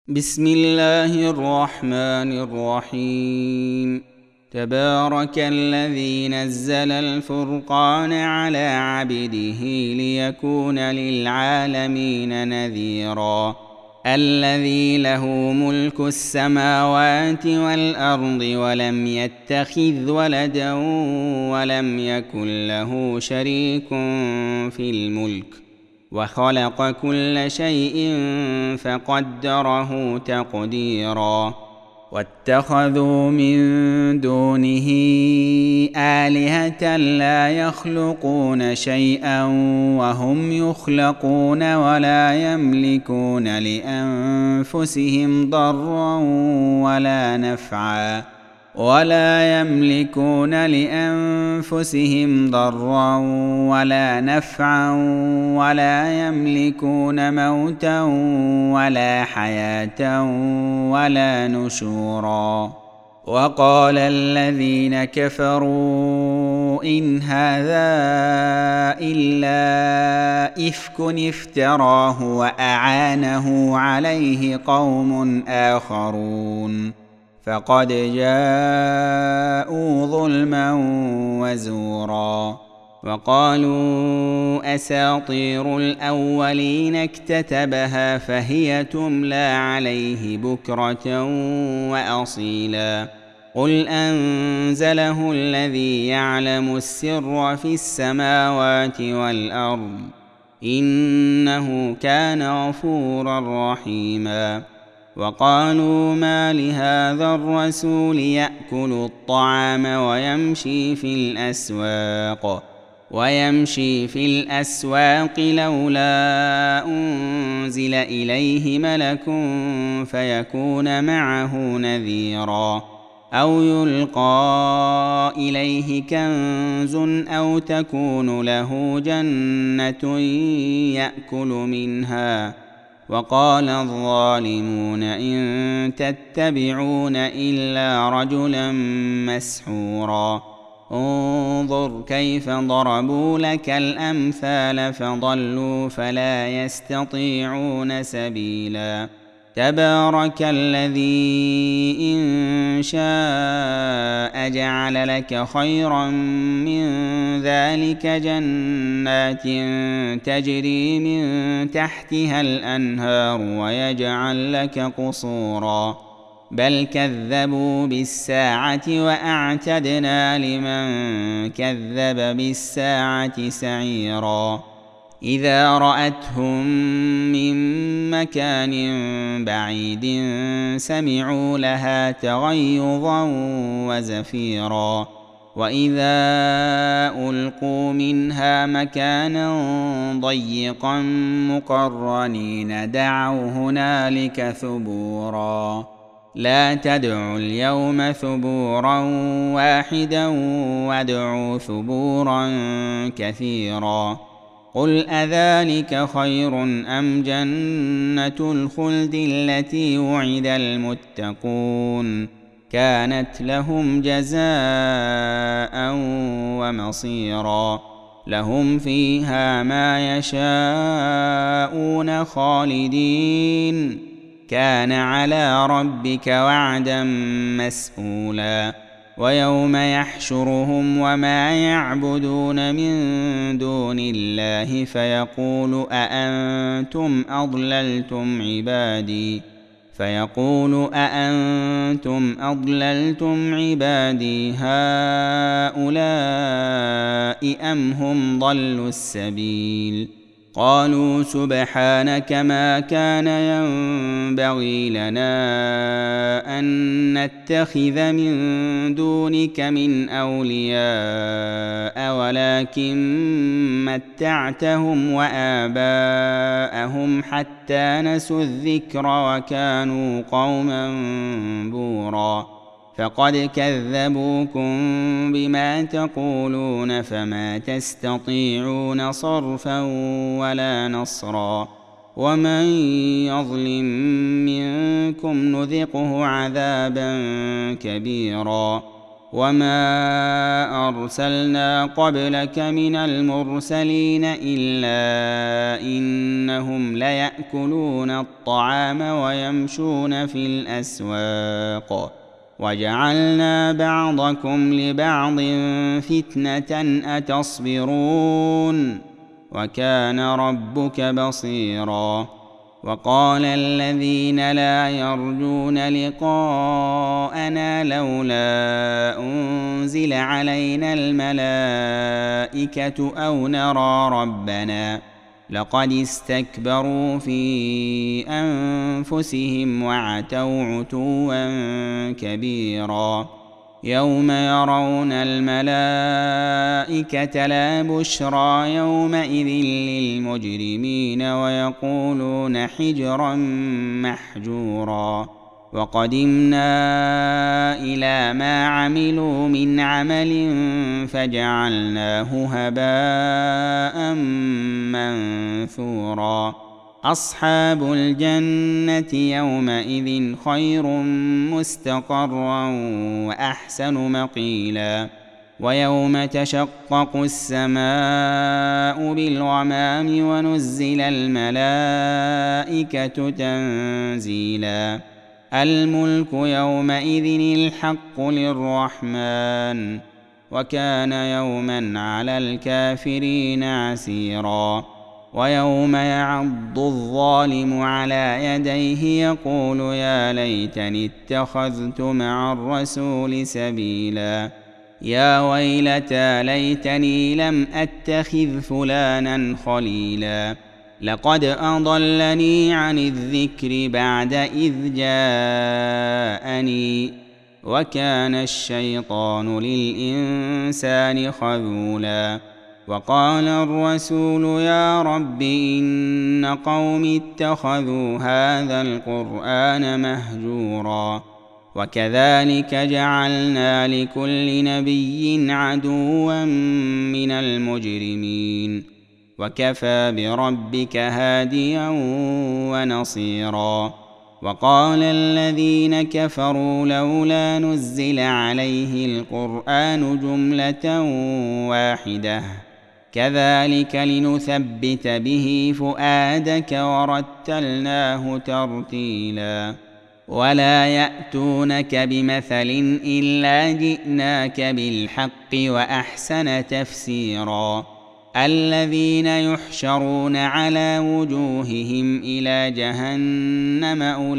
بسم الله الرحمن الرحيم. تبارك الذي نزل الفرقان على عبده ليكون للعالمين نذيرا. الذي له ملك السماوات والأرض ولم يتخذ ولدا ولم يكن له شريك في الملك وخلق كل شيء فقدره تقديرا. واتخذوا من دونه آلهة لا يخلقون شيئا وهم يخلقون ولا يملكون لأنفسهم ضرا ولا نفعا ولا يملكون موتا ولا حياة ولا نشورا. وقال الذين كفروا إن هذا إلا إفك افتراه وأعانه عليه قوم آخرون فقد جاءوا ظلما وزورا. وقالوا أساطير الأولين اكتتبها فهي تملى عليه بكرة وأصيلا. قل أنزله الذي يعلم السر في السماوات والأرض إنه كان غفورا رحيما. وقالوا ما لهذا الرسول يأكل الطعام ويمشي في الأسواق لولا أنزل إليه ملك فيكون معه نذيرا أو يلقى إليه كنز أو تكون له جنة يأكل منها. وقال الظالمون إن تتبعون إلا رجلا مسحورا. انظر كيف ضربوا لك الأمثال فضلوا فلا يستطيعون سبيلا. تبارك الذي إن شاء جعل لك خيرا من ذلك جنات تجري من تحتها الأنهار ويجعل لك قصورا. بل كذبوا بالساعة وأعتدنا لمن كذب بالساعة سعيرا. إذا رأتهم من مكان بعيد سمعوا لها تغيظا وزفيرا. وإذا ألقوا منها مكانا ضيقا مقرنين دعوا هنالك ثبورا. لا تدعوا اليوم ثبورا واحدا وادعوا ثبورا كثيرا. قل أذلك خير أم جنة الخلد التي وعد المتقون كانت لهم جزاء ومصيرا. لهم فيها ما يشاءون خالدين كان على ربك وعدا مسئولا. ويوم يحشرهم وما يعبدون من دون الله فيقول أأنتم أضللتم عبادي هؤلاء أم هم ضلوا السبيل. قالوا سبحانك ما كان ينبغي لنا أن نتخذ من دونك من أولياء ولكن متعتهم وآباءهم حتى نسوا الذكر وكانوا قوما بورا. فقد كذبوكم بما تقولون فما تستطيعون صرفا ولا نصرا. ومن يظلم منكم نذقه عذابا كبيرا. وما أرسلنا قبلك من المرسلين إلا إنهم ليأكلون الطعام ويمشون في الأسواق وجعلنا بعضكم لبعض فتنة أتصبرون وكان ربك بصيرا. وقال الذين لا يرجون لقاءنا لولا أنزل علينا الملائكة أو نرى ربنا لقد استكبروا في أنفسهم وعتوا عتوا كبيرا. يوم يرون الملائكة لا بشرى يومئذ للمجرمين ويقولون حجرا محجورا. وقدمنا إلى ما عملوا من عمل فجعلناه هباء منثورا. أصحاب الجنة يومئذ خير مستقرا وأحسن مقيلا. ويوم تشقق السماء بالغمام ونزل الملائكة تنزيلا. الملك يومئذ الحق للرحمن وكان يوما على الكافرين عسيرا. ويوم يعض الظالم على يديه يقول يا ليتني اتخذت مع الرسول سبيلا. يا ويلتى ليتني لم أتخذ فلانا خليلا لقد أضلني عن الذكر بعد إذ جاءني وكان الشيطان للإنسان خذولا. وقال الرسول يا رب إن قومي اتخذوا هذا القرآن مهجورا. وكذلك جعلنا لكل نبي عدوا من المجرمين وكفى بربك هاديا ونصيرا. وقال الذين كفروا لولا نزل عليه القرآن جملة واحدة كذلك لنثبت به فؤادك ورتلناه ترتيلا. ولا يأتونك بمثل إلا جئناك بالحق وأحسن تفسيرا. الذين يحشرون على وجوههم إلى جهنم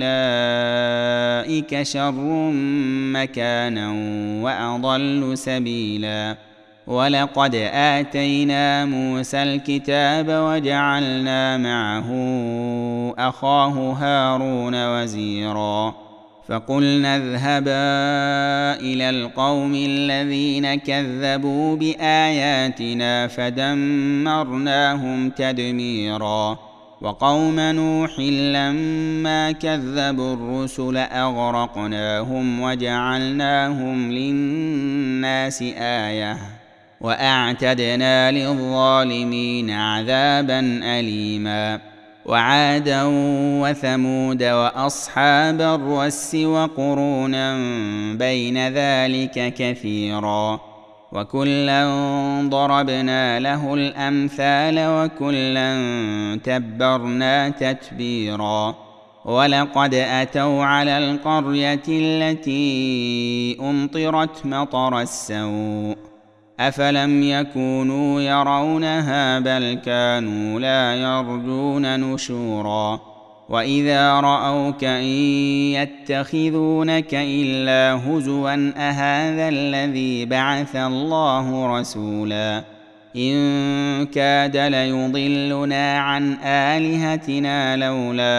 أولئك شر مكانا وأضل سبيلا. ولقد آتينا موسى الكتاب وجعلنا معه أخاه هارون وزيرا. فقلنا اذهبا إلى القوم الذين كذبوا بآياتنا فدمرناهم تدميرا. وقوم نوح لما كذبوا الرسل أغرقناهم وجعلناهم للناس آية وأعتدنا للظالمين عذابا أليما. وعادا وثمود وأصحاب الرس وقرونا بين ذلك كثيرا. وكلا ضربنا له الأمثال وكلا تبرنا تتبيرا. ولقد أتوا على القرية التي أمطرت مطر السوء أفلم يكونوا يرونها بل كانوا لا يرجون نشورا. وإذا رأوك إن يتخذونك إلا هزوا أهذا الذي بعث الله رسولا إن كاد ليضلنا عن آلهتنا لولا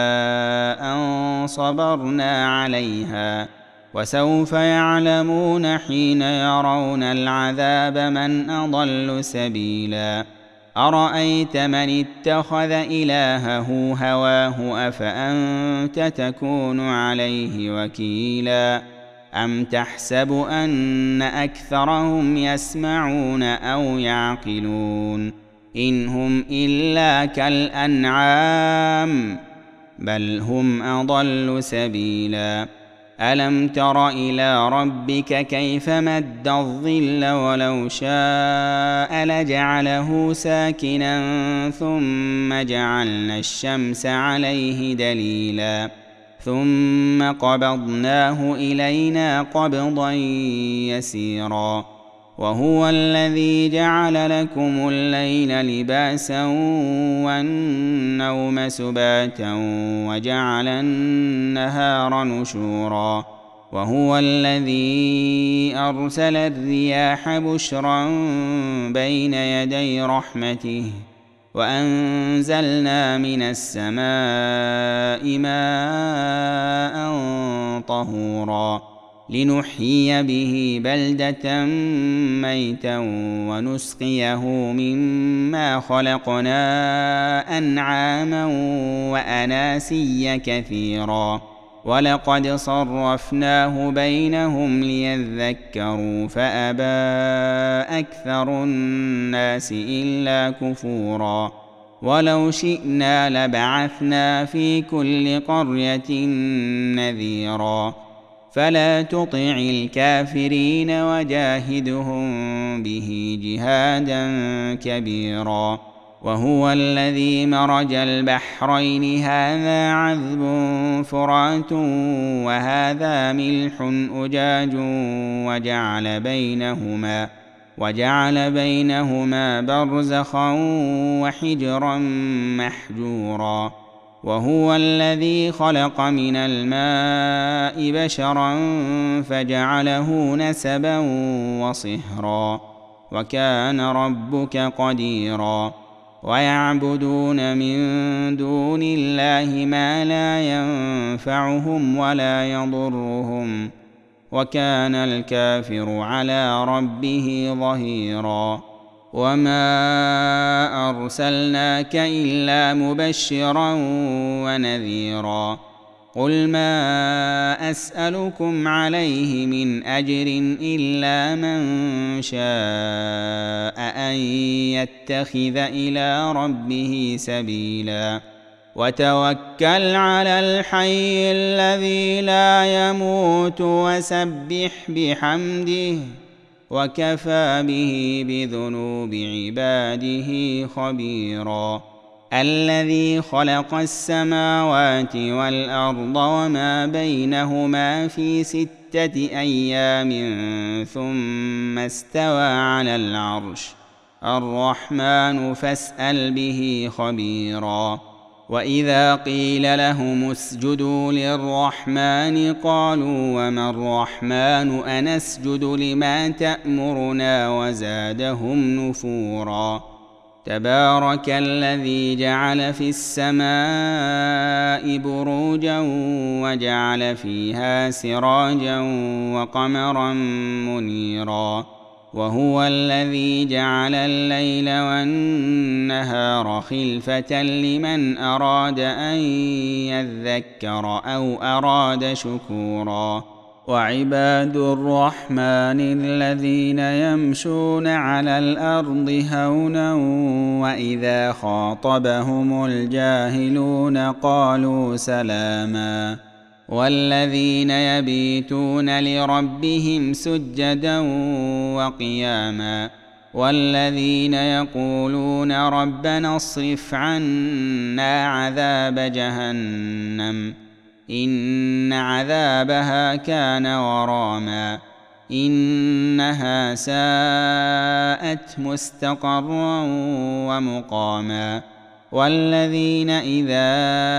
أن صبرنا عليها. وسوف يعلمون حين يرون العذاب من أضل سبيلا. أرأيت من اتخذ إلهه هواه أفأنت تكون عليه وكيلا. أم تحسب أن أكثرهم يسمعون أو يعقلون إن هم إلا كالأنعام بل هم أضل سبيلا. ألم تر إلى ربك كيف مد الظل ولو شاء لجعله ساكنا ثم جعلنا الشمس عليه دليلا ثم قبضناه إلينا قبضا يسيرا وهو الذي جعل لكم الليل لباسا والنوم سباتا وجعل النهار نشورا وهو الذي أرسل الرياح بشرا بين يدي رحمته وأنزلنا من السماء ماء طهورا لنحيي به بلدة ميتا ونسقيه مما خلقنا أنعاما وأناسيا كثيرا ولقد صرفناه بينهم ليذكروا فأبى أكثر الناس إلا كفورا ولو شئنا لبعثنا في كل قرية نذيرا فلا تطع الكافرين وجاهدهم به جهادا كبيرا وهو الذي مرج البحرين هذا عذب فرات وهذا ملح أجاج وجعل بينهما برزخا وحجرا محجورا وهو الذي خلق من الماء بشرا فجعله نسبا وصهرا وكان ربك قديرا ويعبدون من دون الله ما لا ينفعهم ولا يضرهم وكان الكافر على ربه ظهيرا وما أرسلناك إلا مبشرا ونذيرا قل ما أسألكم عليه من أجر إلا من شاء أن يتخذ إلى ربه سبيلا وتوكل على الحي الذي لا يموت وسبح بحمده وكفى به بذنوب عباده خبيرا الذي خلق السماوات والأرض وما بينهما في 6 أيام ثم استوى على العرش الرحمن فاسأل به خبيرا وإذا قيل لهم اسجدوا للرحمن قالوا وما الرحمن أنسجد لما تأمرنا وزادهم نفورا تبارك الذي جعل في السماء بروجا وجعل فيها سراجا وقمرا منيرا وهو الذي جعل الليل والنهار خلفة لمن أراد أن يذكر أو أراد شكورا وعباد الرحمن الذين يمشون على الأرض هونا وإذا خاطبهم الجاهلون قالوا سلاما والذين يبيتون لربهم سجدا وقياما والذين يقولون ربنا اصرف عنا عذاب جهنم إن عذابها كان غراما إنها ساءت مستقرا ومقاما والذين إذا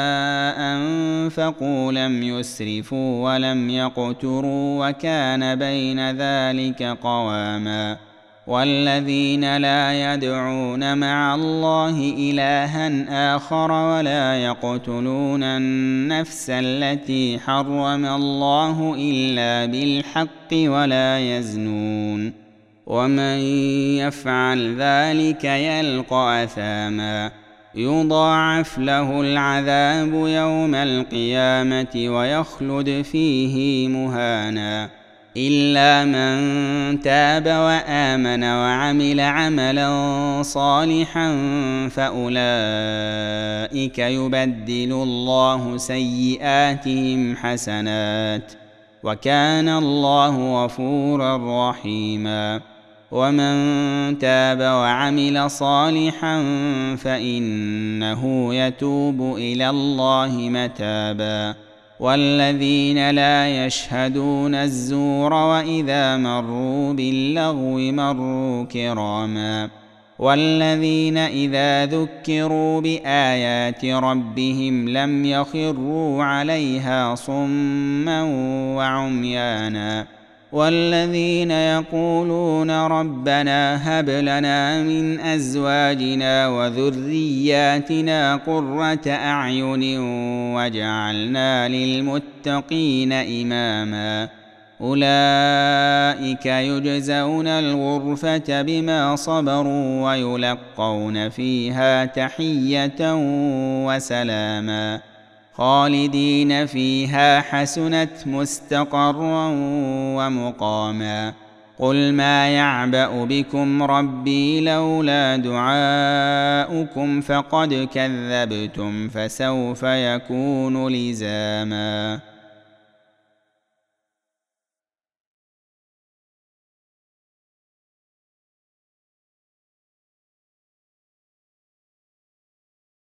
أنفقوا لم يسرفوا ولم يقتروا وكان بين ذلك قواما والذين لا يدعون مع الله إلها آخر ولا يقتلون النفس التي حرم الله إلا بالحق ولا يزنون ومن يفعل ذلك يلقى أثاما يضاعف له العذاب يوم القيامة ويخلد فيه مهانا إلا من تاب وآمن وعمل عملا صالحا فأولئك يبدل الله سيئاتهم حسنات وكان الله غفورا رحيما. ومن تاب وعمل صالحا فإنه يتوب إلى الله متابا. والذين لا يشهدون الزور وإذا مروا باللغو مروا كراما. والذين إذا ذكروا بآيات ربهم لم يخروا عليها صما وعميانا. والذين يقولون ربنا هب لنا من أزواجنا وذرياتنا قرة أعين واجعلنا للمتقين إماما. أولئك يجزون الغرفة بما صبروا ويلقون فيها تحية وسلاما خالدين فيها حسنت مستقرا ومقاما. قل ما يعبأ بكم ربي لولا دعاؤكم فقد كذبتم فسوف يكون لزاما.